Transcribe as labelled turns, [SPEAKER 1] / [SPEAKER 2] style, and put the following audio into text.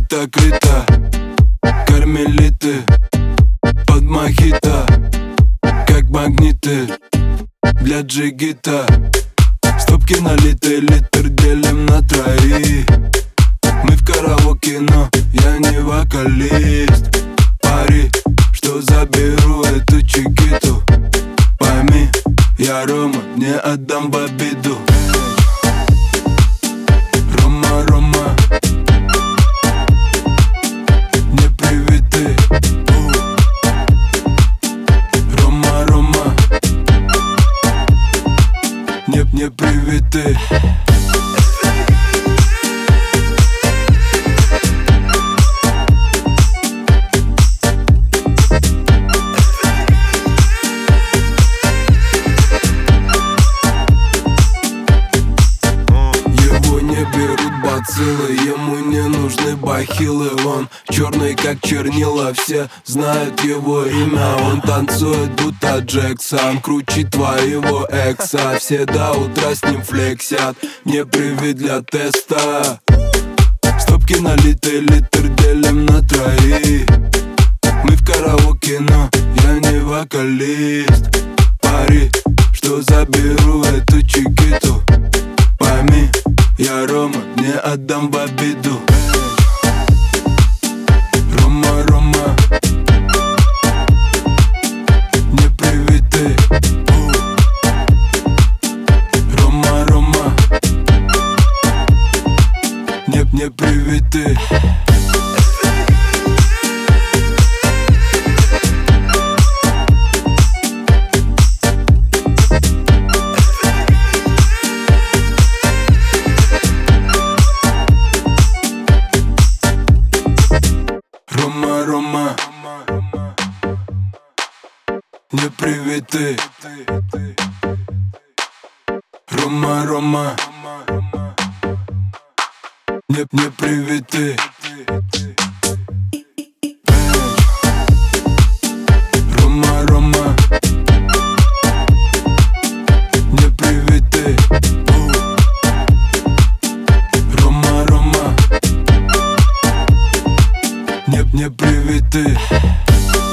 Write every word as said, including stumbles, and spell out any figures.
[SPEAKER 1] Рита Крита, кармелиты под мохито, как магниты для джигита. Стопки налиты, литр делим на троих. Мы в караоке, но я не вокалист. Пари, что заберу эту чикиту. Пойми, я Рома, не отдам в обиду. Рома, Рома, не привитый. Рома, Рома, не, не привитый. Ему не нужны бахилы, он черный как чернила. Все знают его имя, он танцует будто Джексон, круче твоего экса. Все до утра с ним флексят, не привет для теста. Стопки налиты, литр делим на троих. Мы в караоке, но я не вокалист. Пари, что заберу эту чикиту. Пойми, я Рома, не отдам в обиду. Рома, Рома, не привитый. Рома, Рома, не, не привитый. Рома, Рома, не привитый. Рома, Рома, не, не привитый. Рома, Рома, не привитый. Рома, Рома, не, не привитый.